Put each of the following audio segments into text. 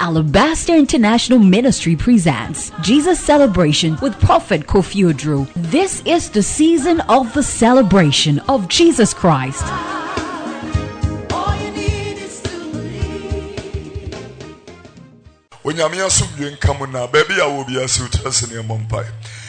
Alabaster International Ministry presents Jesus Celebration with Prophet Kofi Oduro. This is the season of the celebration of Jesus Christ. When Yamia Subjin Kamuna, baby, I will be a suit as in your mumpai.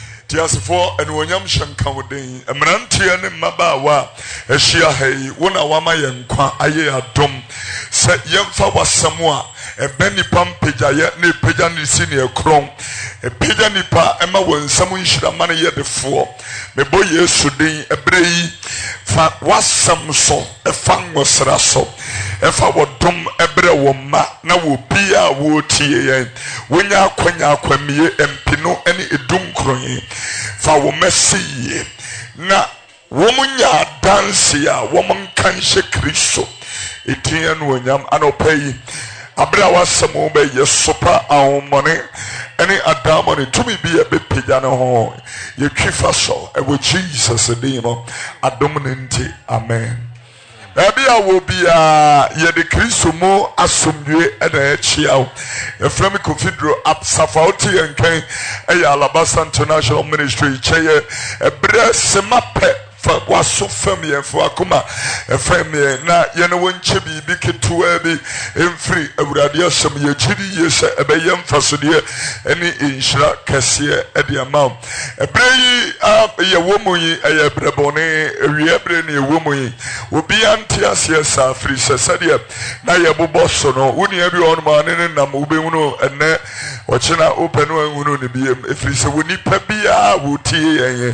Tias4 and when Yam Shankamudin, a Mrantian Mabawa, a Shia Hay, one Awama Yankwa, Aye Adom, set Yamfa was somewhere, a Benny Pampija, yet ne Pijani senior chrome, a Pijanipa, Emma when someone should have money yet before. Me boy yesterday, a bray, fat was some so, a fang was rasso. If I were dumb, every woman, now will be a wood tea. When ya kwame and pino any dum crying, for we messy. Na woman ya dance ya, woman can shake Christo. Etienne when yam anopay. Abra was some obey your super our money. Any adamoni to me be a bit piano home. You keep us so, and with Jesus a demo, a dominante. Amen. Ebia will be ye de Kristo mo asomdwe e na echi aw efrem Confedero up Safauti and Ken Alabaster International Ministry cheye ebre semape fa kwaso family fo akoma efrem na ye no wonche bi ketua bi emfiri awurade asem ye chiri ye se ebeye mfasode eni inshira kase e de amam ebre yi ye womu yi eye brebone ewie ebre ne womu yi obi antiasia sa free sesadia na ye boboso no woni abi on ma ne nam ubehunu enne ochina openu anhunu ne biem efri se woni pa bia wotie yen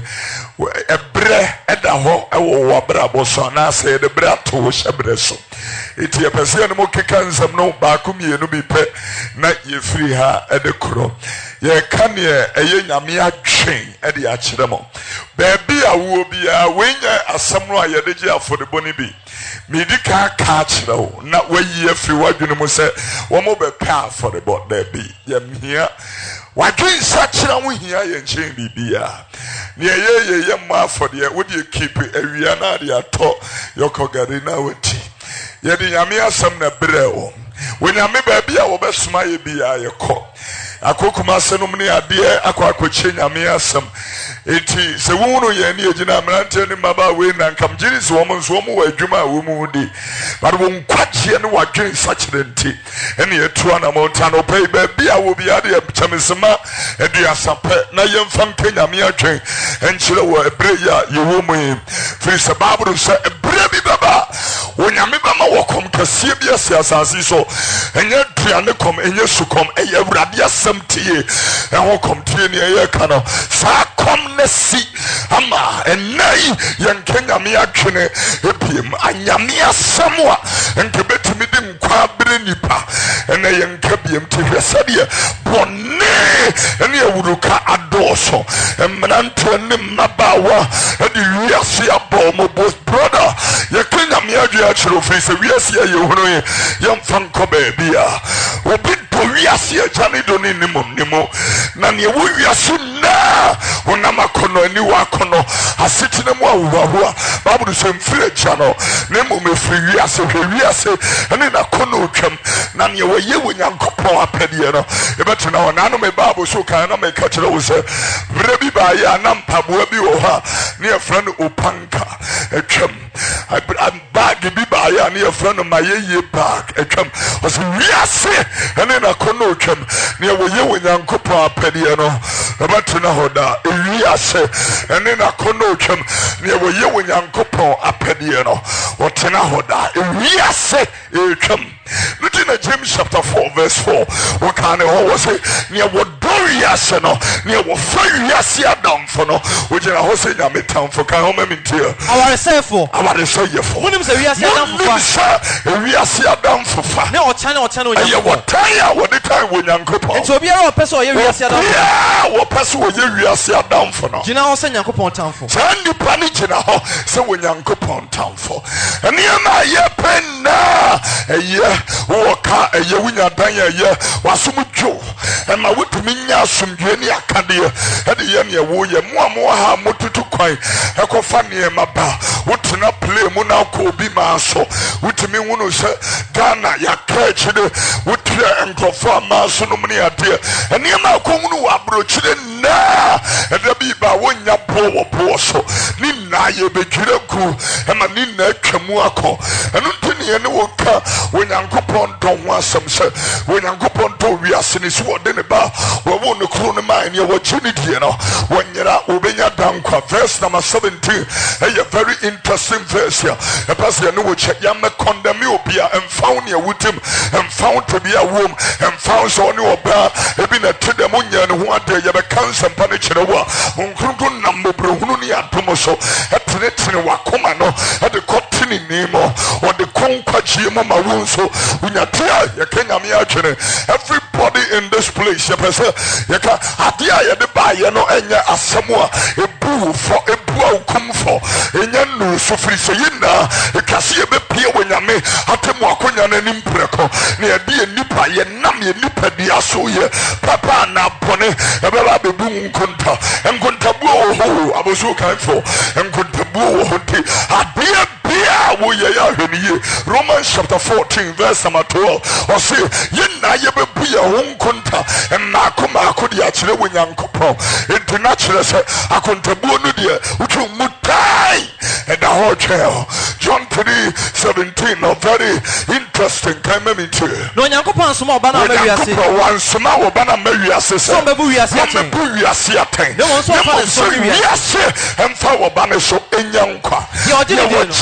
ebre eda ho ewo wabra boso na se de brato wo shebre so eti epese no mo keka nsam no ba kumienu bi pe na ye free ha ede kro ye kan ye eye nyame atwen ede a kire mo ba bia wo bia wenya asam no ayede gi afodebo ni bi medika ka kire wo na wayi afri wadwene mo se wo mo be pa afodebo da bi ye mhia wadwen sa kire wo hia ye nchen bibia ne ye ma afode wo de keep awia na de ato yokogari na wati ye de nyame asam na breo when ya me baby a wo besuma ye bia ye ko akokuma senom ne ade akwakoche nyame asam enti se wunu ye ne egina mrante ne maba we na nkam giri se wo nso wo wa adwuma wo mu di but wo nkwache ne wadwen sachirenti ene yetu ana monta no pay baby a wo bia de chamesema eduasape na ye mfa nka nyame atwen enchire wo ebreya ye wo mu fi se baburu se ebre bi baba wo nyame bama wo kom kasie bia asase so enye duane kom enye sukom eye awurade asɛmtie ɛho kom tie ne eye kana sa kom na si ama enai yenkenya me atwene ebiem anyame asɛmwa nke betumi di nkwa bere nipa ene yenka biem te hwesade bone ene awuruka adoso emnanto ne mabawa ade wiase abɔ mo both brother yekenya me adwe akiro fi se wiase ye hunu ye yemfa nko baabia obi do wiase agane do ne nimo na ne wo wiase na wonama kono ani wa kono asetine mu awuwa babu so mfire chano ne mo mefiri wiase hwe wiase ene na kono twam na ne wo ye wonyankopon apede no ebetena wona no me babu so kan na me ka kire wo se rebi ba ya na mpaboa bi wo ha ne efra no opanka etwam bag bi ba ya ne efra no maye bag etwam was wiase ene na kono twam ne wo ye wonyankopon apede no ebetena hoda wiase ene na kono twam ne wo ye wonyankopon apede no wotena hoda wiase etwam Lutina James chapter 4 verse 4 wakane ho wo se ne wo doriase no ne wo fa wiase adamfo no wo gina ho se nyame tamfo kan ho mamintia aware sefo wonim se wiase adamfo fa wiase adamfo fa ne o chane onyanko ye wo tan ya wo de tan wo nyankopon enti obiara o pese o ye wiase adamfo ya wo pese o ye wiase adamfo no gina ho se nyankopon tamfo sandi pani gina ho se wo nyankopon tamfo ene ma ye penna eye wo ka eye wunya dan eye wasum dwo ema wotumi nya asomdwe ne akade ade ye ne wo ye mo ha motutu kwan ekofa ne maba wotuna play mu na ko bi ma so wotumi hunu se Ghana ya ka chide wotua enkrofo ma so no ne ade ene ma ko hunu wa brochire na ede bi ba wonya bo so ni na ye bedwire ku ema ni na atwamu akọ enu ntini ye ne wo ka wonyankopon don ho asem se wonyankopon to wiase ne so wode ne ba wo ne kro ne man ye wo chini die no wonyera obenya dankwa verse number 17 a very interesting verse here e pass ye ne wo che ya me condemn obia emfound ne wutim emfound to be a womb emfound so ne oba e bi na tedem nya ne ho ade ye be cancer pa ne kire wo nkrunkun na mbobrohunu ne atom so etene wakoma no ade kotini nimo on the konkwaji mama wonso unyatia ye kenyame atwene everybody in this place ye pese ye ka adia ye de ba ye no enya asemu a ebu aukum for enya no so firi so yina e kase ye be pie wonyame atemu akonya na nimpreko ne ye de nipa ye nam ye nipa di aso ye papa na bone e be ba bebu nkonta bu oho aboso kan for nkonta bu oho ti adia wo ye ya hweniye Romans chapter 14 verse number 12 or say yina ye be bu ye honkonta mako de akire wonyankopon entina kire se akontabuo no de utu mutai and the whole trail John 3:17 no very interesting can me too no nyankopon soma oba na mawiase wan soma oba na mawiase se so bebu wiase aten bebu wiase aten no won so fa so wiase emfa oba na so enyankwa ye oje ni no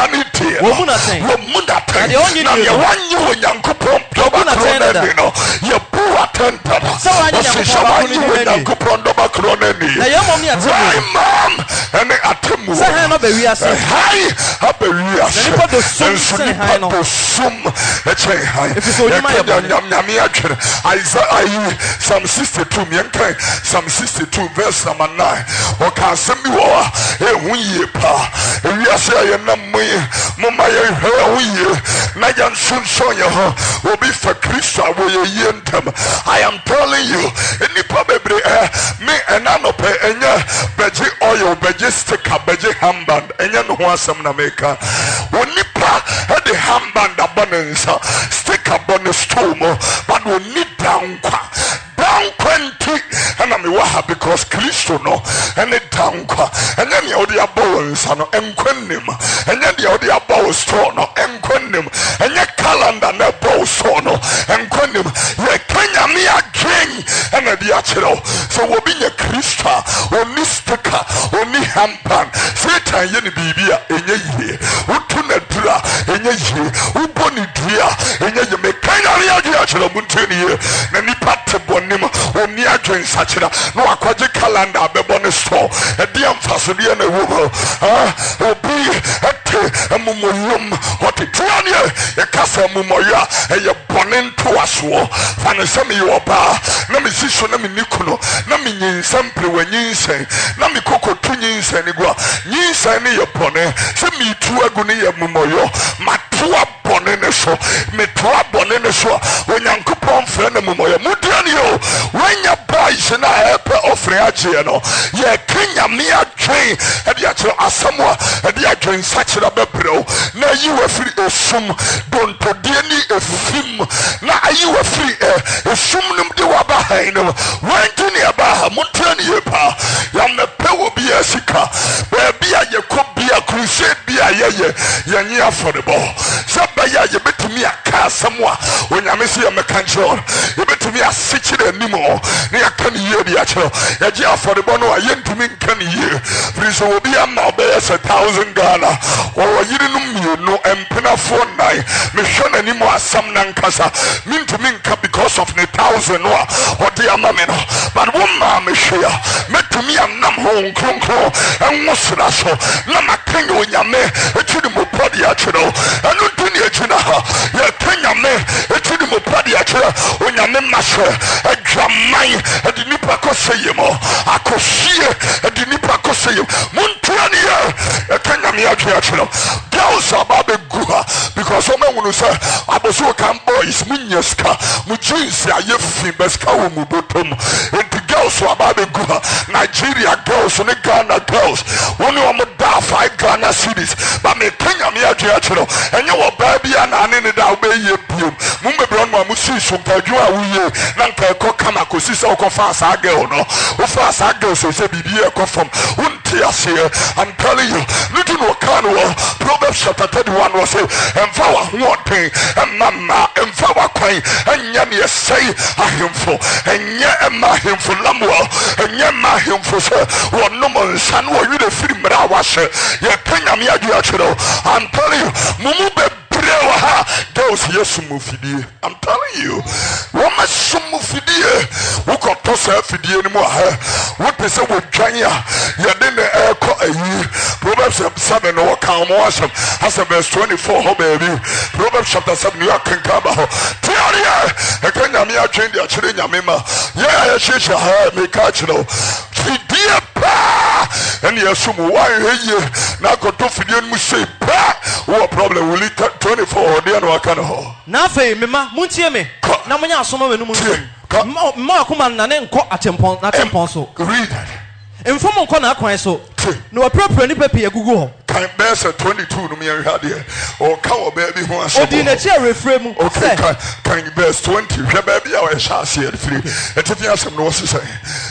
wo muna ten na ye wanyi wo nyankopon doba kronani no ye bu atenta so wanyi nyankopon doba kronani na ye mom ni atemu mom ene atemu se han no be wiase hai ha be wiase ni po do sum han no sum e che hai if so nyama ye nyame atwere Isaiah Psalm 62 mienkan Psalm 62 verse number 9 o ka asemi wo e hunye pa e wiase ye nam mama ye hwe na yan sunso ye ho obi fa Kristo wo ye yentem I am telling you enipa bebre me enanope enya beji oil beji sticker beji hamband enya no ho asem na meka onipa e de hamband abonensa sticker bonus tomo but we need dankwa dankwanti and me waha because Kristo no ene dankwa enya ne odi abonensa no enkwanim enya de odi abo store no enkwanim enya calendar na bo so no enkwanim ye kenya me again ena de akiro so wo bi nye Kristo oni sticker oni hampan Satan ye ne bibia enye yie utu na dura enye yie uboni dua enye ye me kenya me akiro munteni ye na nipa tebonim oni adwen sakira no akwaje calendar bebo ne store e de amfaso de na wo obi amumuyum hoti tuanie e kasa mumoya e ye bonen to aso fane sami yoba na mi siso na mi nikuno na mi nyinsam prewanyinsem na mi kokotu nyinsem ni gwa nyinsem ni ye bonen se mi tu agu ni ye mumoyo matua bonen ne so metua bonen ne so onyankopon fre na mumoyo mudiani yo wenya boys na epe ofre agye no ye kenya me adwen e dia kire asamwa e dia adwen sakira bebrew na yi wa free esum dontodie ni efim na ayi wa free esum nim de wa ba han no wanti ni aba ha mutani ye pa ya mepe wo bi asika ba bia ye ko bia crusade bia ye yenye affordable so ba ya ye betumi aka asamwa onyame se ye mekancho ye betumi asikire nimo ne aka ni ye bia kire ye je affordable no aye ntumi nka ni ye friso obi ama obe 1,000 Ghana o yiri no mienu empena for nine me hwe nimo asam na nkasa mintumi nka because of 1,000 no o de ama me no but woman me hwe ya metumi anam ho nkronkro enwosra so na makanya onyame etudi mo podi a kire anu ntuni ejina ha ye kanya me etudi mo podi a kire onyame mashe adwaman edi nipa koseyemo akohie edi nipa koseyem muntuani ye kanya me atwe akire girls ababe guha because some men will say aboso kan boys munyeska mu jeans aye fi beska wo mu botom enti girls wa ba be go Nigeria girls ne Ghana girls woni o mo da 5 Ghana cities but me Kenya me adua chiro enye wo ba bia na ane ne da wo be ye biom mu be bro no mu si so mpadu a wo ye na nka ko kama ko si se wo ko fa sa girl no wo fa sa girl so se bibi e ko from unti ase I'm telling you nothing will can Proverbs chapter 31 was say empower one thing mama empower kwan enya me say ahemfo enya ema ahemfo lamwa enya ma ahemfo so one no man san wo wi de firi mra wa hye ye Kenya me adua chiro I'm telling you mumu be girls yes mufidie I'm telling you woman sumufidie woko tosa fidie ni mo ha wo pese wo twan ya ye de na eko ayi Proverbs 7 no kan mo asem as verse 24 ho baby Proverbs chapter 7 you can come about theory e kan nyame atwen de akire nyame ma ye hyehyɛ ha me ka kiro fidie pa ene yasumu wa heye na koto fidie ni mu sei pa what problem will it 24 there no aka no na afei mema muntie me na munya asoma wenu mu ma akoma na ne nkɔ atempɔn so read mfom nkɔ na akwan so no aprapra ni papi agugu ho kan verse 22 no me hwa de o ka wo ba bi ho aso odi na chi reframe mu okay kan verse 20 hwa ba bi a wo hwa ase e free etifi asem no wo sese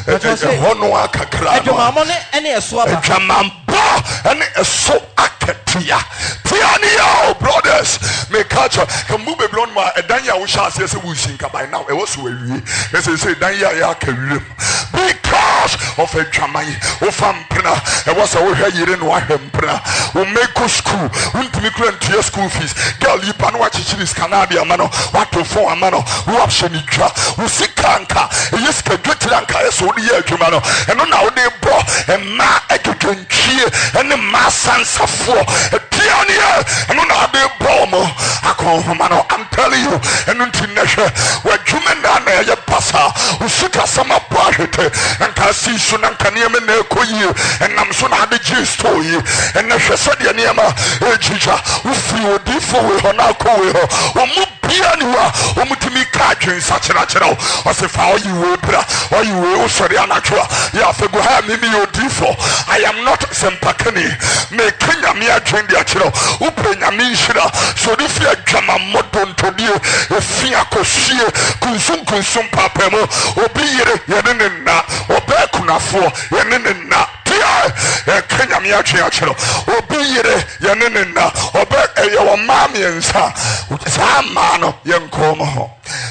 e ho no akakra adwamamo ne ene eso aba adwamambo ene eso akatia tiania brothers me catch can move be blown ma edan ya wo hwa ase se wo shinka by now e wo so awie e say dan ya ka wiem because of a dwaman o fampena e wo so wo hwa yire no ahempena we make school untimi kura ntua school fees girl you pa no wachichiri scanabia mano wato fo amano wo option twa wo sikanka yes ka dwetiranka eso wo ye adwuma no eno na wo de bo e ma edwentwie ene ma sansafo tiania eno na de bo mo akonhoma no I'm telling you eno ntinehwe wo adwuma na ye pasa wo sika sama bo ahwete nka si so na nka ne me na ekoyi enam so na de story and hwese de niam echicha wo free odifo we ho na ko we ho wo mu bia ni wa wo mutimi ka adwen sa kyerɛ wo se fa o yiwe bra o yiwe o sori anatwa ya fe go ha me odifo I am not sempakani me Kenya me adwen de akyerɛ wo penya me nhira so de fi adwama modontodie e fi akosie kunsum papa mo obi yire ye ne na oba kunafo ye ne na Kenya me akyerɛ obi yire ye ne na oba ye wo ma me nsa sa ma no ye nkom ho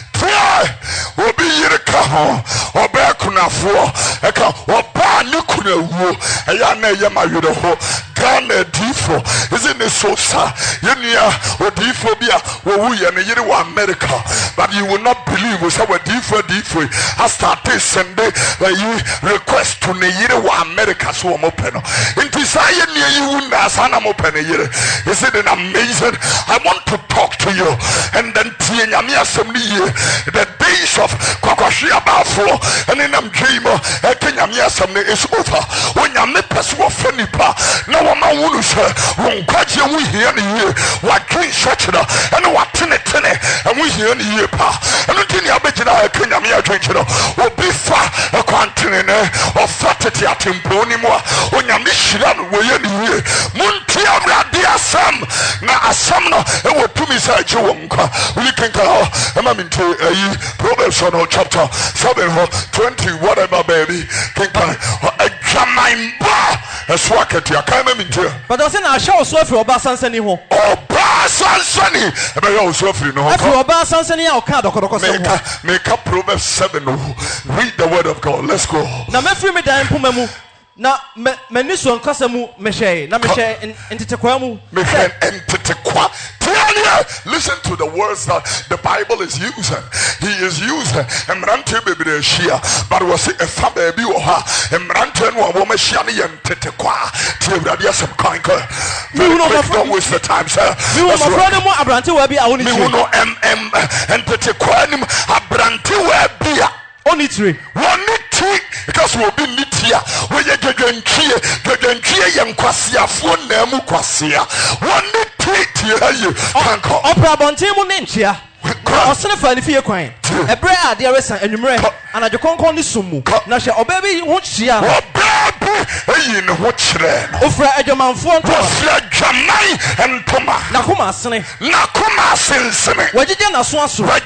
obi yire ka ho oba kunafo eka oba ne kunawu eya na ye ma yire ho Ghana difo isn't it so sad yenia odifo bia wo wu ye ne yire wa America but you will not believe we say we difo I started send request to ne yire wa America so mo pe no nti sa ye ne yiwu na sa na mo pe ne yire is it amazing I want to talk to you and then tie nyame asem ni ye the days of kwakwahwe abafo and nam dream Kenya me asem ne is over when nyame pese wo fa nipa na wo ma wonu se wo nkwaje wo hia ne ye wa twin shachira and wa tene and we hia ne ye pa and ntini abegina Kenya me adwen kiro obi fa kwantene ne o fatete atempo ni mo o nyame hira no wo ye ne ye munti awrade asam na asam no e wo tumi sa aje wo nkwa we can call am into Proverbs chapter 7 20 whatever baby can Jamaiba eswaketi akama mintia but I say na show so afri oba sansani ho oba sansani ebe yo so afri no ho afri oba sansani a o ka dokodoko so make up Proverbs 7 read the word of God let's go na mefri me dan poma mu na mani so nkasa mu mehwe na mehwe ntetekwa mu mehwe ntetekwa listen to the words that the Bible is using. He is using emrante bebre shia but was a fa baby wo ha emrante no wo ma shia ne yentetekwa ti awrade asem kan ka don't waste the time sir mi wo ma fro ne mo abrante wa bi a woni mi wo no entetekwa nim abrante wa bi a oni tire woni tea because we'll be nitia we ye gagantrie ye nkwasiafo na mu kwasia one tea you kanko opera bontin mu nenchia osene fa ni fie kwan ebre ade resa anwumre anaje konkon ni sumu na hwe obabi ho chia eyi ne ho kyerɛ no ofra adwamanfo nto ofra dwaman ntoma na koma asene wagigya na so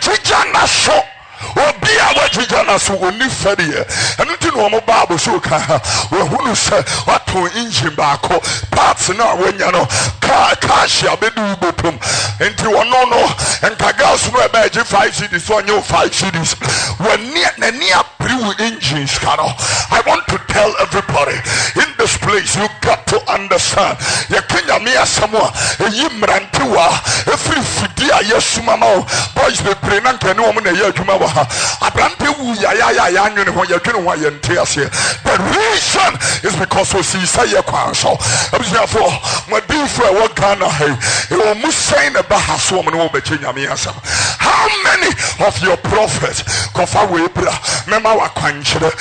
obi a wagigya na so oni fɛdeɛ ɛno nti na ɔmo baa boso ka wahunu sɛ wato engine baako parts na wanya no car hyia bɛdu botom nti wɔno no nka gas no ɛbɛgye 5 cedis so ɔnyɛ 5 cedis n'ani apere engines ka no. I want to tell everybody in this place, you got to understand ya Kenya mia samwa eyi mrantiwa every fidia yesumama boys be pray na nkene wo na ye adwuma wa abrante wu ya nwene ho ya dwene ho ya nte ase. The reason is because we see say ye kwan so therefore madifo e wo Ghana hey e wo musain e ba haso mo no be Kenya mia sam. How many of your prophets kofa we bra mema wa kwankyere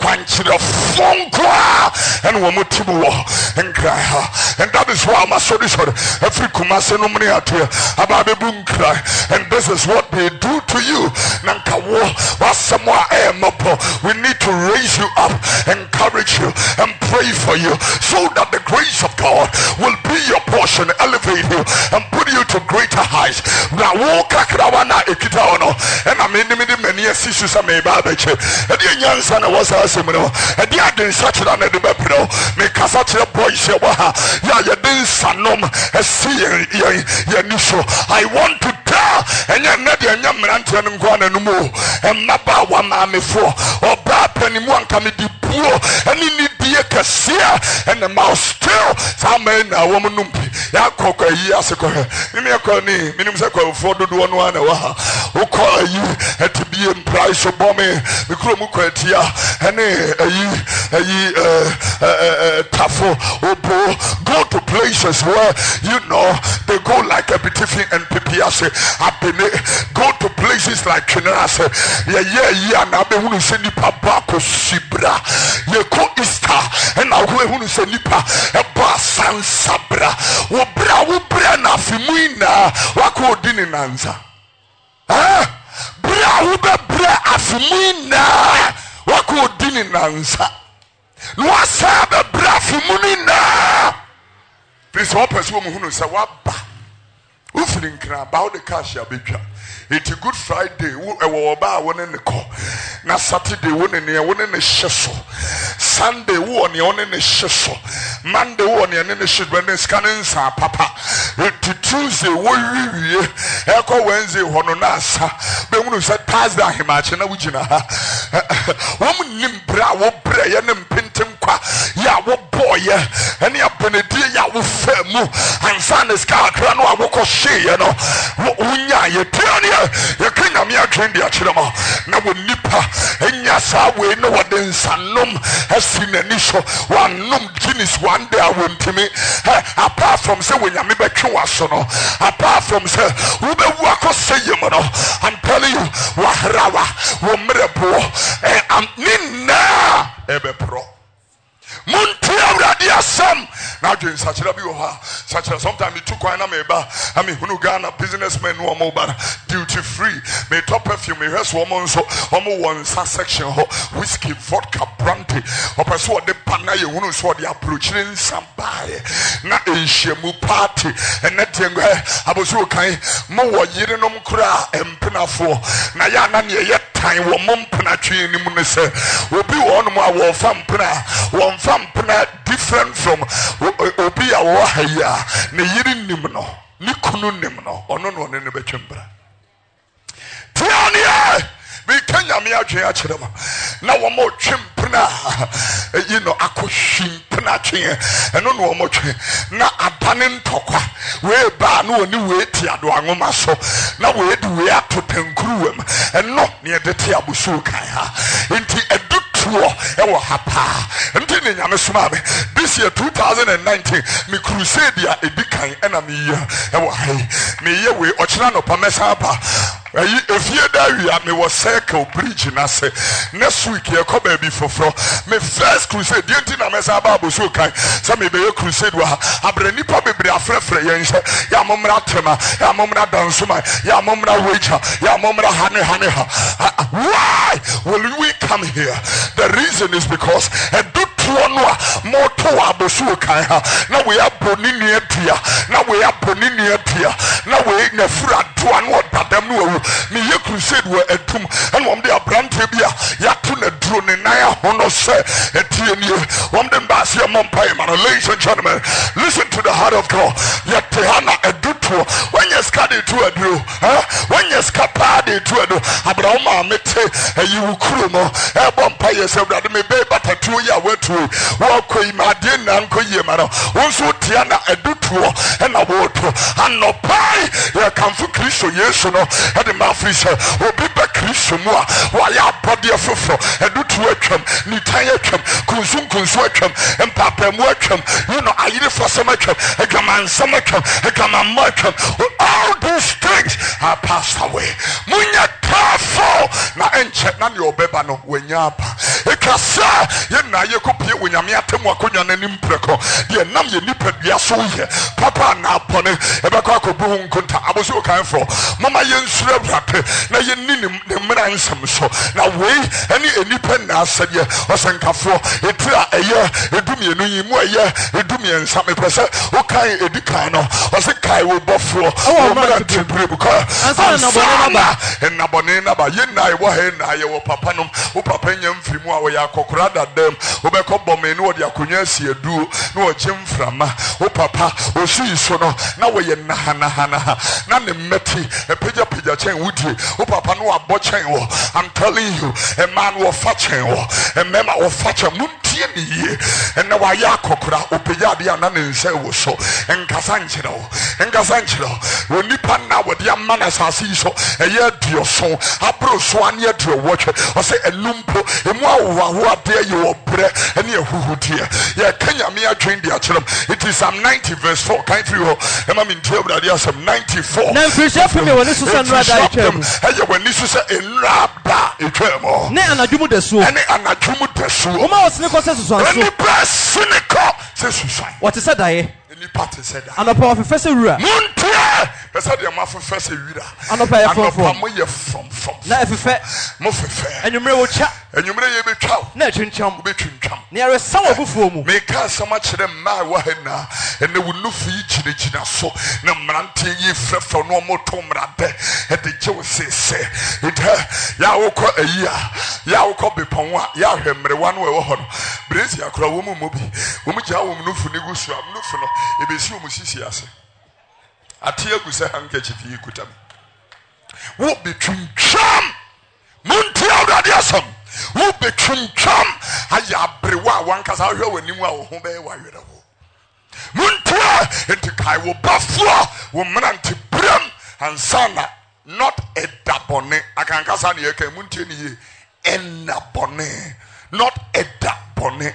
Fonkwa and Wamutibu and cry. And that is why my solution every Kumase no money out here about the boom cry. And this is what they do to you. Nankawo was somewhere we need to raise you up, encourage you, and pray for you so that the grace of God will be your portion, elevate you, and put you to greater heights. Now walk and I mean many issues I may babache. And the young son was similar. And the other such an edibepro make us such a boy say waha ya din sanom yanisho. I want to tell and ya nadia nyamrantia ngwana numu and maba wa mame for or ba penimu ankame di puo and ni die kasia and the mouse still some men a woman numpi ya koko yi aseko he me akọ ni minim se kwa for dodo no ana wa o call you to be in price of bomb me kro mu kwatia ene tafo obo go to places where you know they go like a petition and pipiase apene go to places like Chinase ya na be hunu se nipa ba ko sibra ye ko Easter and na hunu se nipa e ba sansabra wo bra na fimuina wako dini nanza bra afimuina wako dini nanza Nwasa bra fimunina. Please one person who say waba. Who feeling cry about the cash ya betwa. It's a Good Friday. Wo ba won in the call. Na Saturday won in the sheso. Sunday won in the sheso. Monday won in the shit when scanning sa papa. Tuesday wo wiwie. Eko Wednesday hono na sa. Be wonu say Thursday himache na wugina ha. Wo nim bra wo bra ye ne mpintem kwa. Ya wo boy ye. Ene ya benedie ya wo famu. Ansa ne ska kra no awoko hye ye no. Unya ye tiani ye kenya me atwen dia kirema na wo nipa enya sa we no wode nsanom asinani so wanom Guinness one day I won't me apart from say when yame betwe waso no apart from say wo be wu akose yem no I'm telling you wahrawa wo mrebo am nina ebe pro Munti awradi asem na dwen sachira bi wo ha sachira sometimes it took na meba I mean hunu Ghana businessmen no mo ba duty free me top perfume me hwes wo mo nso omo won sa section ho whiskey vodka brandy opeso de pana ye hunu so de approach in sambae na enhyiamu party ene tengo aboso kan mo wo yire nom kura empenafo na ya na ne ye tan wo mo mpena twe ni mu ne se obi wo no mo a wo fa mpena wo fampna different from obi a wo haya ne yiri nim no ni kunu nim no ono no ne betwembra tiania we Kenya me atwe a kyerema na wo mo twempna you know akohwim pna twe eno no wo mo twe na adane ntokwa we ba na oni we ti ado anwoma so na we di we atotankruwam eno ne de te abusu kan ha enti ewo hapa ntini nyame soma be this year 2019 me crusade ya edikan ena me ye ewo hai me ye we ochira no pa mesa pa If you that me was circle bridge na say next week you come baby for me first crusade the thing na me say Bible so kan say me be crusade wa abrani pa bebre afrefre yen ya momra tema ya momra dansuma ya momra wager ya momra hane why will we come here? The reason is because a moto abosu kan ha na we aboni nuatua na we aboni nuatua na we na fura doa no dadam no me ye crusade we atum and wom de abrante bia ya to na duro ne nan hono se etie nie wom de mbase mompai man. Ladies and gentlemen, listen to the heart of God. Ya tehana eduto when you study to aduro when you scapade to aduro abraham mete you krumo e bompai se brade me be batatu ya wetu wako imade na nko yemara wonso tia na edutuo na woto anopai ya kamfu Kristo Yesu no e de mafrise obi ba Kristo mu a wa ya body afofo edutuo atwam ni tan atwam kunsu atwam empapa mu atwam you know ayire fosama atwam egamansam atwam egamamma atwam. All these things are passed away. Munya careful na enche na ne obeba no wanya apa ekasa ye na ye kopie wonyame atemu akonya nanim preko de nam ye nipadua so ye papa na apone ebekọ akobu nkonta aboso kan fo mama ye nsura brate na ye ninim ne mra nsem so na wei ani enipa na asade osenkafo etira eye edumienu yi mu eye edumien nsam pese o kan edikan no osekai wo bofo o mra temple buka ansa na bone na ba ye na ye wo he na ye wo papa no o papa nyam firimu a wo ya kokora dadam o be ko bome no de akonya si edu no o chemframa o papa o si so no na wo ye na na ne meti e peja chen wudi o papa no abo chen wo. I'm telling you, a man will fetch him, a member will fetch a muntie ni ye and na wa ya kokora o peja dia na ne nse wo so enkasanchiro onipa na wo dia man asasi so eye dio so abro so an ye dio watch o say enumpo emu awo ade ye wo bre ene ehuhudie ye kanya me adwen dia kyerem. It is Psalm 90 verse 4 kind through ema me ntie obrade Psalm 94 na mfirisi afumi woni so sanra da etwem eye woni so se enraba etwem ne anadwumu desuo oma osine ko se susuan so any person ko se susuan what is that I any party said that anopa ofefese wura muntie pese de ma fefese wura anopa ye from mo ye from na efefe mo fefe enwumre wo cha enwumre ye betwa na twintwam betwintwam ne yare sawo bufuo mu me ka sama kire ma wa hena ene wunufu yi gyina so na mrante yi frefo no mo to mrade e de jewo sese ita ya wokọ ayia ya wokọ bepon a ya hwemrewa no ewo ho no brezi akora wo mu mobi wo mu gya wo mu nufu ne gusu amnufu no ebesi wo mu sisi ase ate agusa hankachi fi kutam wo between cham munti awrade asam wo between cham aya brewa wankasa hwe wanimu a wo ho be wa were wo muntia enti kai wo bafo wo mrante bram ansana not a dabone akankasa ne yeke muntie ne ye enabone not a dabone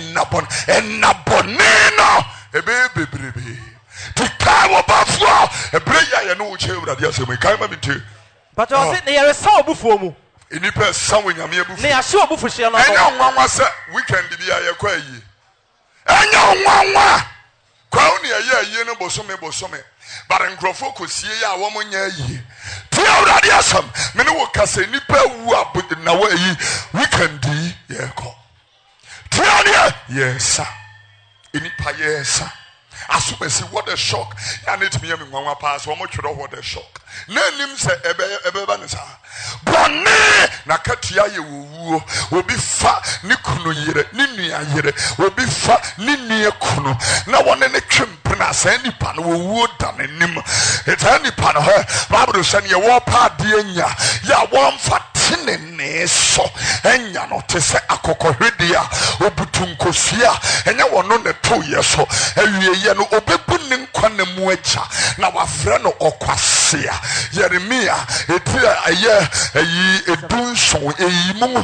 enabone no ebe bebrebe tikai wo bafo ebreya ye no wo che urade asem kai ma mintie but o se ne yare sawo bufuo mu enipa sanwe nyame abufu ne yahye obufu hye no enya nwanwa se weekend bi ya kwa yi enya nwanwa kwa uni ayi no bosome bare nkrofo kosie ya wo monya yi ti awrade asam me ne wo kase nipa wu abud na wa yi weekend ye ko ti ania yes enipa yes asumesi what a shock ya net me nwanwa pass wo mo twero what a shock na nim se ebe ba ne sa bone na katua ye wuo obi fa ni kunu yire ni nua yire obi fa ni nua kunu na wone ne twempena sa nipa no wuo da nanim eta nipa no Bible say ye wo pa de anya ya wo mfa tinene so enya no te se akokohwedia obutunkosia enya wono ne to ye so awie ye no obebu ne nkwa na mu acha na wafre no okwasea Jeremia etira aye eyi edunso eyi mu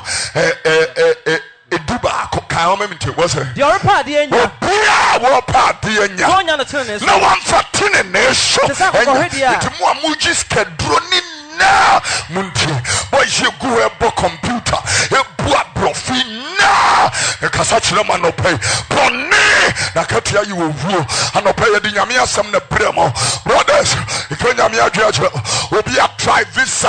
eduba ko kan o memte wo se the other part the enya wo part the enya no nya na tene na wan fatine ne so enti mu amuji skedro ni na energy go ebo computer ebu abrofi na ekasa kyerɛ ma no pay bɔne na katua yi owu anɔpɛ yɛ de nyame asɛm na brɛmo brothers ikɛ nyame adwea kyerɛ obi a try visa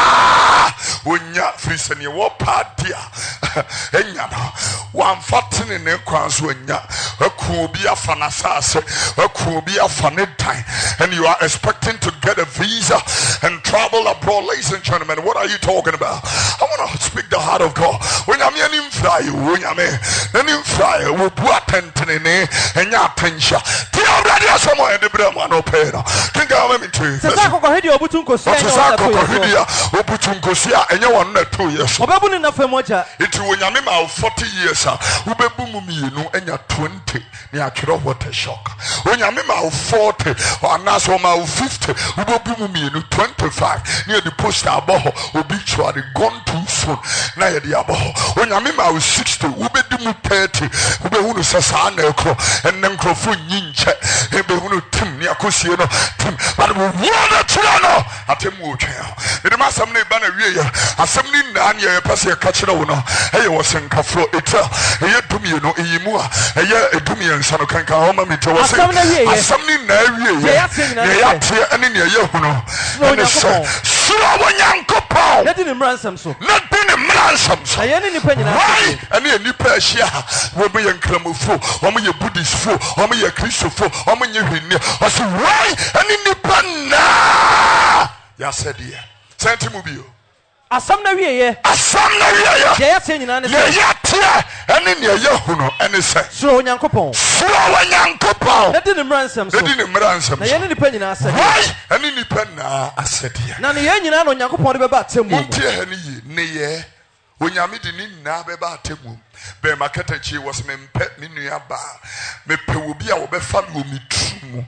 onya free sene wo padia enya no wamfa tene ne kwan so onya aku obi afa na sase aku obi afa ne time and you are expecting to get a visa and travel abroad. Ladies and gentlemen, what are you talking about? I want to speak the heart of God. When I'm in fly, when I'm in fly, we put attention in and your attention. Tell already somewhere in the Brahman opera. Think I'm in two. Sasako hidi obutunko sia. Sasako hidi obutunko sia. And you want 2 years. Obebu ni na femoja. It when I'm in 40 years. Ubebu mumi no and you're 20. Ni akiro what a shock. When I'm in 40 or not my 50. Ubebu mumi no 25. Near the poster aboho obituary gone too soon. Na ye di aboho. When I'm in 60. Ubedu mu 30. Ubehunu sasa na ekro. And then krofo nyinche. Ebehunu tim ni akosie no tim. But we want to know. Atemu otwa. The masam ne ba na wie ya. Asem ni na anya pese ka kire wo no. Eye wo senkafro eta. Eye dumie no eyimu a. Eye edumie nsa no kanka ho ma me te wo se. Asem ni na wie ya. Ne ya te ene ne ye hu no. Ne so. Sura wo nyankopon. Na di ne mransam so. Na di ne mransam so. Aye ne nipa nyina. Why? Ene nipa ahia. Wo be yankramofo. Wo me ye buddhistfo. Wo me ye christofo. Wo me ye hwini. O se why? Ene nipa na. Ya said here. Senti mu bio. Asam na wie ye. Asam na wie ye. Ye ya te nyina ne se. Ye ya te ene ne ye hu no ene se. Suro nyankopon. Suro nyankopon. Na di ne mransam so. Na di ne mransam. Na ye ne nipa nyina asedi. Why? Ene nipa na asedi. Na ne ye nyina no nyankopon de beba atemu. Montie ha ne yi ne ye. Onyame di ni na beba atemu. Be makatachi was me mpe me nua ba. Me pe obi a wo be fa me omitrumu.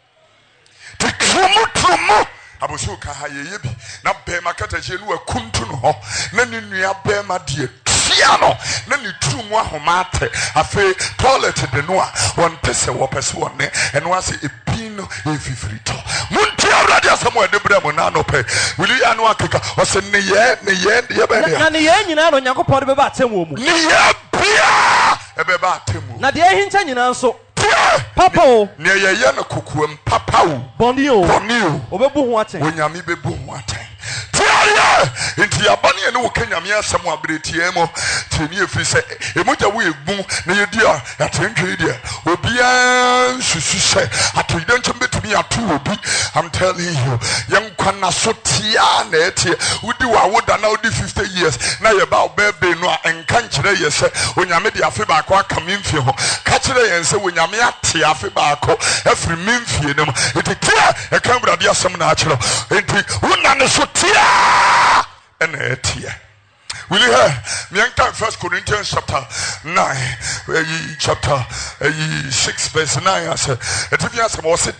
Te trumu. Abosu ka ha ye bi na be makatachi nu akuntu no ho na ni nua be ma de tia no na ni trumu ahomate afi toilet de no a won pese wo pese won ne eno ase ebino efifrito munti awrade asamo de bremo na no pe wili anu akeka o se ne ye be na ne ye nyina no nyankopon de beba atemu mu. Ne ye bia e beba atemu. Na de ehinta nyina nso papa o ne ye na kokuam papa o boni o obebu ho aten onyame bebu ho aten tiare enti abane ene wo kanyame asem abretie mo tini efiri se emoja wo egun na ye dia atentwe dia obia susu se atoyidanche betumi atu obi. I'm telling you yankwa na so tia na etie wudi wa woda na odi 50 years na ye ba obebe no a enka nkire ye se onyame de afi ba ko aka memfie ho ka kire ye se onyame ate afi ba ko afiri memfie no enti tia e kan brade asem na akire enti wona ne so tia and etie. Will you hear me? 1 Corinthians chapter 9, chapter 6, verse 9. I said, if you ask me, what's it?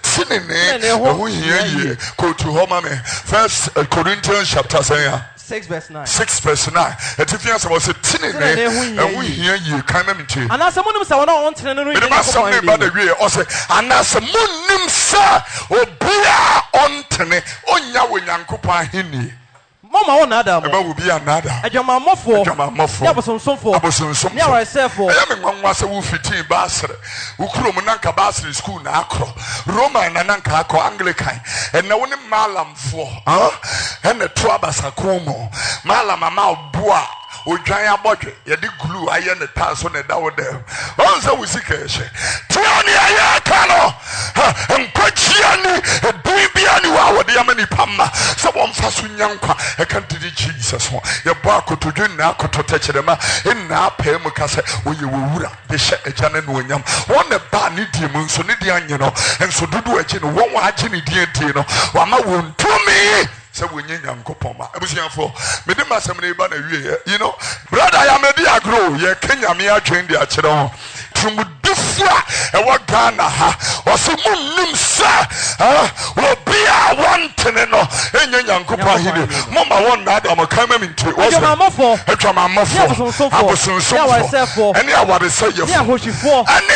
Go to home, 1 Corinthians chapter 6 verse 9. 6 verse 9. If you ask me, what's it? And we hear you. Can't remember to you. And as someone who on to the master by the way, also, and as a moon, sir, or beer on tene, on Yahweh Yankupa Hini. Mama won Adam. Eba will be another. Ejama mofo. Ya bosonsomfo. Abosonsomfo. Ya waresefo. Ya me nwanwa se wo fiti basre. Ukuro mu nanka basre school na akro. Roman na nanka akro Anglican. Na woni malamfo. Na to abasako mo. Malam ama oboa. Odwan abodwe ye de glue aye ne ta so ne da wo dem on say we sika ehye tiani aye ka no nkwachi ani bibia ni wa wo de amani pamma se wo mfa so nyankwa e kan didi Jesus ho ye bo akotodwe na akotote kirema na apa mu ka se wo ye wowura de hye eja ne no onyam won ne ba ni di mu nso ne di anye no enso dudu achi no won wa achi ne di no wa ma won tumi. So we need Yankopoma. Me de masem ne ba na wie. You know, brother, I am a diagro. Ye Kenya me a train dia chiro. Tumudufra e wa Ghana ha. Waso munnim sa. Wo bia wantene no. Enye Yankopa hide. Mama won na Adam kama minti. Ejama mofo. Ejama mofo. Abosonsomfo. Ene awade say ye. Ne ahoshifo. Ene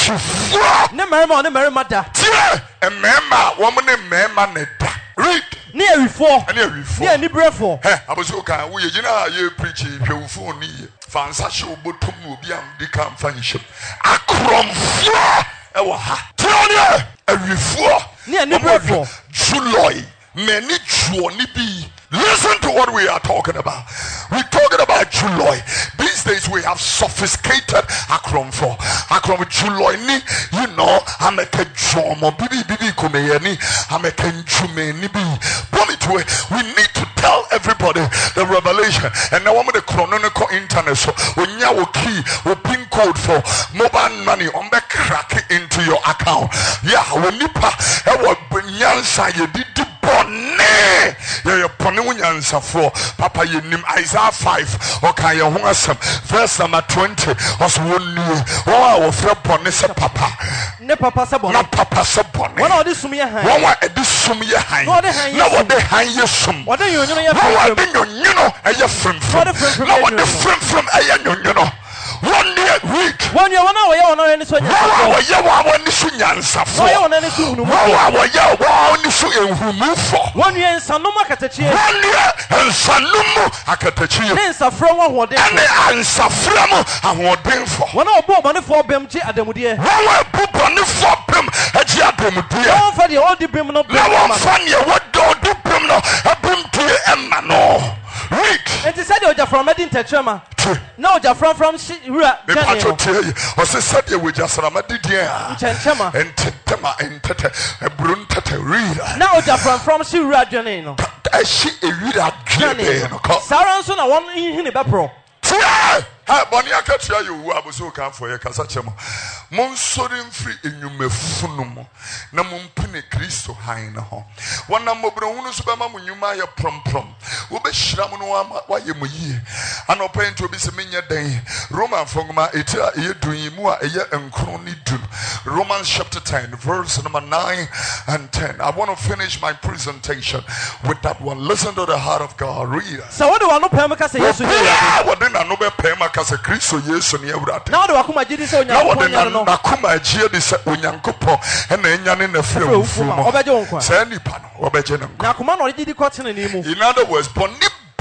akoshifo. Ne merima da. Tie. E mema wo ne mema ne da. Read. ne awifo ɛne awifo ne anibrefo aboso kan wo yegyina ye preach hwewfo ni fansa hye obotom no obi am di kan fa nhyem akromfo ɛwɔ ha tionie awifo ne anibrefo juloi many juoni bi. Listen to what we are talking about. We're talking about Juloi. These days we have sophisticated akromfo. Akrom Juloi ni, you know, I'm a kejomo bibi kumeyeni, I'm a kenjumeni bi. We need to tell everybody the revelation. And now I'm the chronological internet. So when you have a key, a pin code for mobile money, on the crack it into your account. Yeah, when you pass, I will bring you did bonne ye pone unyansa for papa yenim Isaiah 5 okay ye ho asem verse number 20 was wonni wo frɛ bonne se papa ne papa se bonne na papa se bonne wona odi sum ye han wona edi sum ye han na wode han ye sum wode nyonyo ye wode nyonyo eye frem na wode frem eye nyonyo 1 year week. 1 year wana wa ya wana ni so nyansa. Wa ya wa ni so nyansa fo. Wa ya wana ni so hunu mu. Wa ya wa ni so enhumu fo. 1 year nsanom akatachie. 1 year nsanom akatachie. Ne nsafra wa hoden. Ne nsafra mu ahoden fo. Wana obo bone fo bem chi adamude. Wa bu bone fo bem achi adamude. Wa fa de odi bem no bem. Wa fa ne wo do bem no abem tie emma no. Week. And he said you from Medin Techema. No, you're from Shira. I said you were just from Medidia. Chema and Tetema and Tete a Brun Tete reader. Now you're from Shira Janino. I see a reader Janino. Saranson, I want in Bepro. Ha boniaka tia you abuso kan for ye kasa chemo mon sorin free enyume funumo na mon pene Kristo han na ho wona mobro hunu so bema munyuma ye promprom wo be hira mu no wa ye mu yie anopa ento bi se menye den Roman fongma etia ye dun mu a ye enkro ni dun Romans chapter 10 verse number 9 and 10. I want to finish my presentation with that one. Listen to the heart of God. Read. So what do I know pema ka se Yesu ni ewurade what den no be pema ka se Kristo Yesu ni ewurade now do akoma gidi se onyankopon nya no akoma gie de se onyankopon e na enya ne na frem fu mo obeje wonkwa se nipa no obeje ne nkwa na akoma no gidi kotene ni mu in other words boni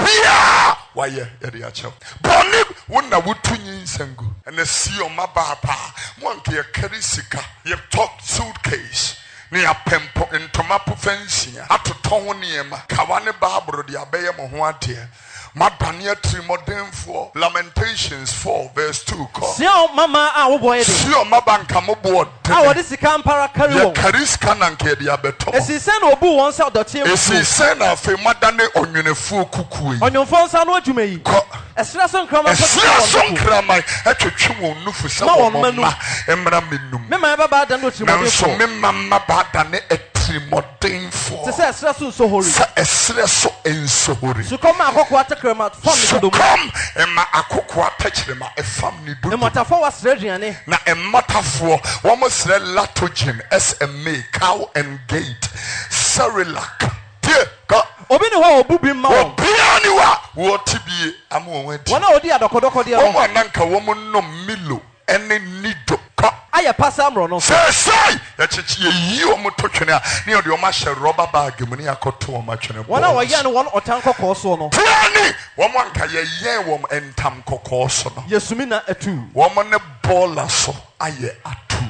bia why ye dey acho boni wona wutunyi nsangu and see o mabapa mo anke ye carry sika ye talk suitcase ni apempo ntoma pofensia atoton ho niema kawane baabro de abeye mo ho ade Madania Trimodem 4 Lamentations 4 verse 2 call. Sio mama a wo boy de. Sio mabanka mo bo de. A wo de sika mpara carry wo. Karis kananke de abeto. Esise na obu won se odotie. Esise na fe madane onwenefu kuku yi. Onwonfo nsa no adwuma yi. Esra so nkrama so. Esra so nkrama atwetwe won nufu se wo ma emra menum. Me ma ba da no Trimodem 4. So me mama ba da ne Trimodem 4. Se esra so so hori. Se esra so ensohori. So come akoko atekrema fam ni do. Come ema akoko atekrema e fam ni do. Emotafo wasre aduane. Na emotafo wo mo sre latogen SMA cow and gate Cerelac. Tie ka obi ni ho obubi ma wo. Obi ani wa wo tibie am wo wadi. Wona odi adokodoko dia. Wo mo nanka wo mo no Milo ene nido ka aya pasa amro no sai ya chechi yi o mototwene a ne ode o ma hye rubber bag mu ne akoto o ma twene wona wa ya no won otan kokko no tani wo mo anka ye yen wo entam kokko so no yesumi na atu wo mo ne baller so aye atu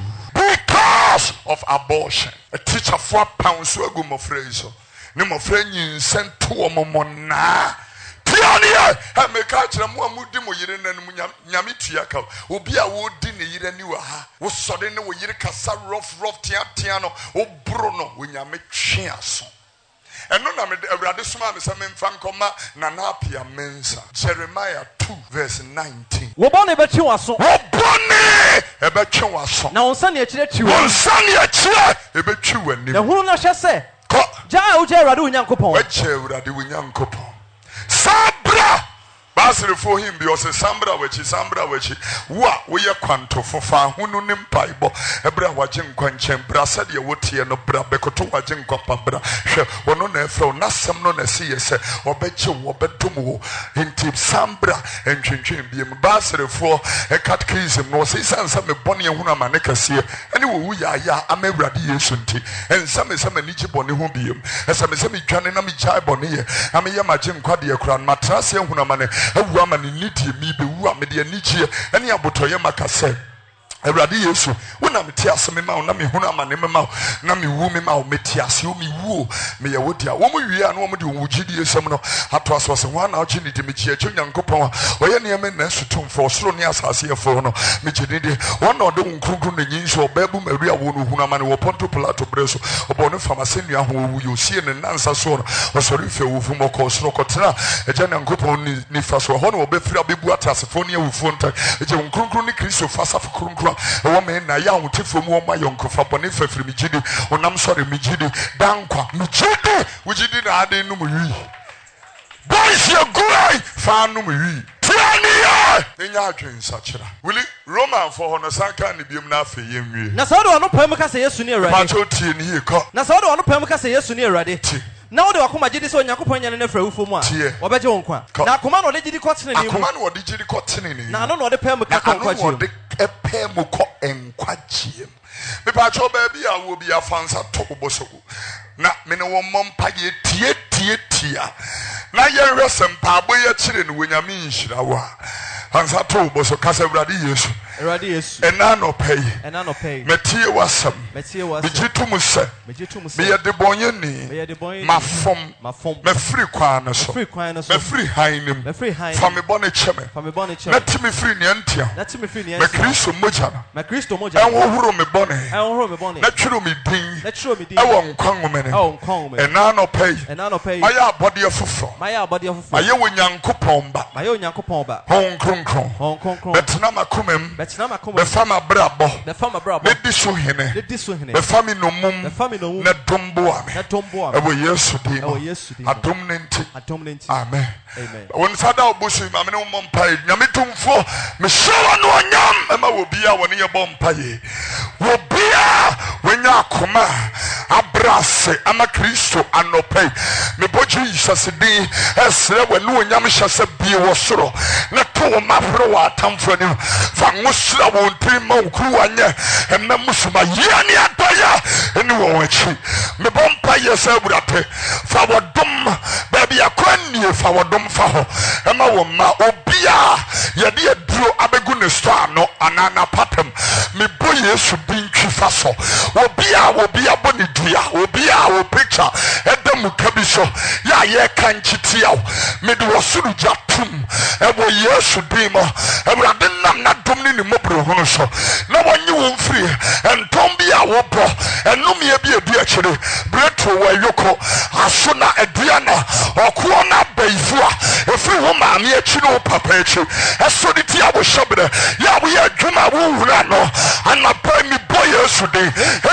because of abortion a teacher for pound so agu mo phrase ne mo fra nyinsen to o mo na Tiania, I make catch them one moody mo yere and Yamitiaka, Obia would din the yere new ha, was suddenly we yere cassa rough tiano, O Bruno, when you make chiaso. And no, I'm a radisman, some fancoma, Nanapia mensa, Jeremiah 2, verse 19. Wobone bet you are so. Wobone a bet you are so. Now on Sunday, you on Sunday, a bet you and the Huna shall say, Ja, Radu Yankopon, Radu Yankopon. Sabra, but Basel for him be also Sambra which wa we are quanto for far hununim paibo ebra wajin kwanchem brasa de wotie no bra bekoto wajin kwapabra hwe wono na efro na sem no na see se obeche wo bedum wo inti Sambra entwentwen biem Basel for a catechism no say sansa me bone ehunu amane kase ene wo ya amewrade Yesu nti ensame sama nichi bone ho biem esame same dwane na me jai bone ye ame ye magye nkwade ye kura matrase ehunu amane awu amane nidie mi be wu amede nichi ene abotoye makase Everybody Yesu wona meti aseme ma na me hunu amane me ma na me wu me ma o meti ase o me wu me ye wodia wo mu wi anu wo mu de wugidi esem no ato aso se ho na ochi ni de me chi echi Nyankopon oye ne me na sutum fo soro ne asase ye fo no me chidi de wona ode nkrukru na nyin so babu maria wo no hunu amane wo Ponto Pilato breso obo no famase nua ho wu yo sie ne nansa so no osori fe wu fu mo ko soro ko tena eje Nyankopon ni fa so ho no obefira bebu atasefo ne awufo nta eje nkrukru ni Kristo fasa fo krukru woman na ya utifo mu oma yonkofa bone fafiri migidi onam sori migidi dankwa migidi wugidi na ade no mu yi boys ye guai fa no mu yi tiania enya adwen sachira wili Roman for hono sanka ne biem na afa yenwie na so de ono pam ka se Yesu ne Awurade pa cho tie ne yi ko na so de ono pam ka se Yesu ne Awurade na wo de wakoma gidi so Nyankopon nyane na frawufo mu a obeje wo nkwa na akoma no de gidi ko tene ni mu akoma no de gidi ko tene ni na ano no de pam ka nkwa chi de pam ko nkwa chi me pa cho ba bi a wo bi afansa to boso na me ne wo mompa ye tie na ye resem pa boye chire no Nyame nhira wa ansa to boso kasa Awurade Yesu ena no pay metie wasam mejitum se me ye de bonye ni mafom me free kwan so me free hainim fa me bone cheme meti me free ne antia me Kristo moja enwo huro me bone na twiro me din ewo nkwan ngomene ena no pay aya abode afofo aye wo Nyankopon ba hon kronkron betna makomem befama brabo be so hene befami nomum na domboa me ewo Yesu din adom nenti amen won sada obusu ma me no mompai nyame tumfo me shawa no anyam ema wo bia woni ye bompaye wo bia wenya akoma abrase ama Kristo anopai me bo Jesus din esre wonu onyam hyase bie wo soro na to mafro wa atamfo ni fa ngosra wo ntima okru anye emma musuma yani ataya eni wo wachi me bompaye sa burate fa wodom ba bia kwani fa wodom fa ho ema wo ma obia yede aduro abegu ne sto ano anana patem me bo Yesu bin twifa so obia boni dua obia wo picture edem kabiso ya ye kanchitia me do wasuru jatum ebo Yesu bin mo Awurade nam na dom ni mobro hono so na wonyi wo mfiri entom bia wo bo enum ye bia du akire breto wa yoko aso na adua na okuo na baifua efiri ho ma me achi no papa achi eso di ti abo shobre ya wo ye adwuma wo wura no anapa mi boy Yesu de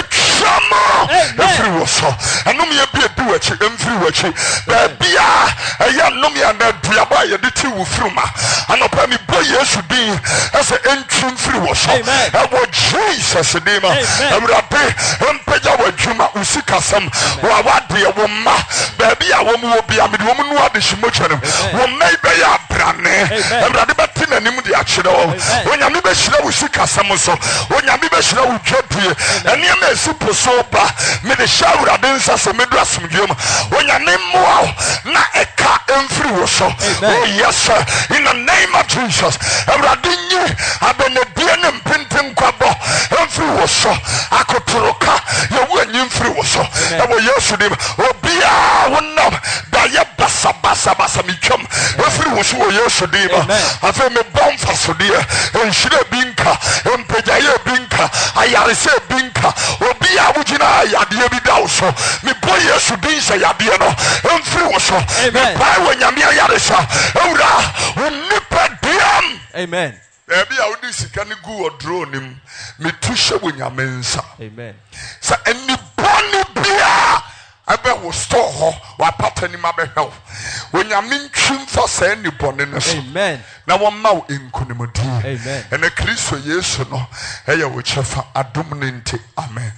etwama efiri wo so enum ye bia du achi emfiri wo achi ba bia eya num ya na dua ba ye de ti wo firuma anapa mi boy Yesu de ese entrum free wo so ewo Jesus de ma Awurade empeja wo adwuma usikasam wa wade wo ma ba bia wo mu wo bia me wo mu no ade shimochane wo mai be ya brane Awurade beti na nim de akire wo onyame be hira wo sikasam so onyame be hira wo dwadie ene ma esipo so ba me de Awurade nsa se me do asomdwem onyame mo na eka emfiri wo so oh yes sir in the name of Jesus Awurade nyi abenedie ne mpintem kwabo emfiri wo so akotoroka ye wo anyi mfiri wo so ewo Yesu dim obia wonam da ye basa mitwam efiri wo so wo Yesu dim afa me bomfa so de enhire binka empejaye binka ayarese binka obia wugina yade bi da wo so me boy Yesu din se yade no emfiri wo so me pai wo nyame ayaresa ewura wonipa diam amen ebi a wodi sika ne gu odro nim me tu hye wo nyame nsa amen sa eni boni bia ebe wo store ho wa patani ma be hwe wo nyame ntwim fa sa ni bone ne so amen na wo ma wo enkunimudi amen ene Kristo Yesu no eye wo chefa adom ne nti amen.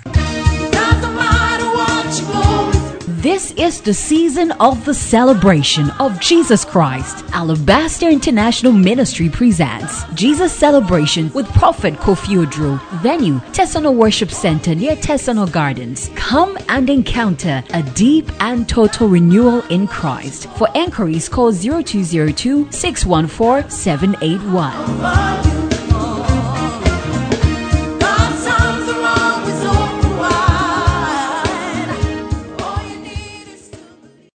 This is the season of the celebration of Jesus Christ. Alabaster International Ministry presents Jesus Celebration with Prophet Kofi Odro. Venue, Tesano Worship Center near Tesano Gardens. Come and encounter a deep and total renewal in Christ. For enquiries, call 0202 614 781.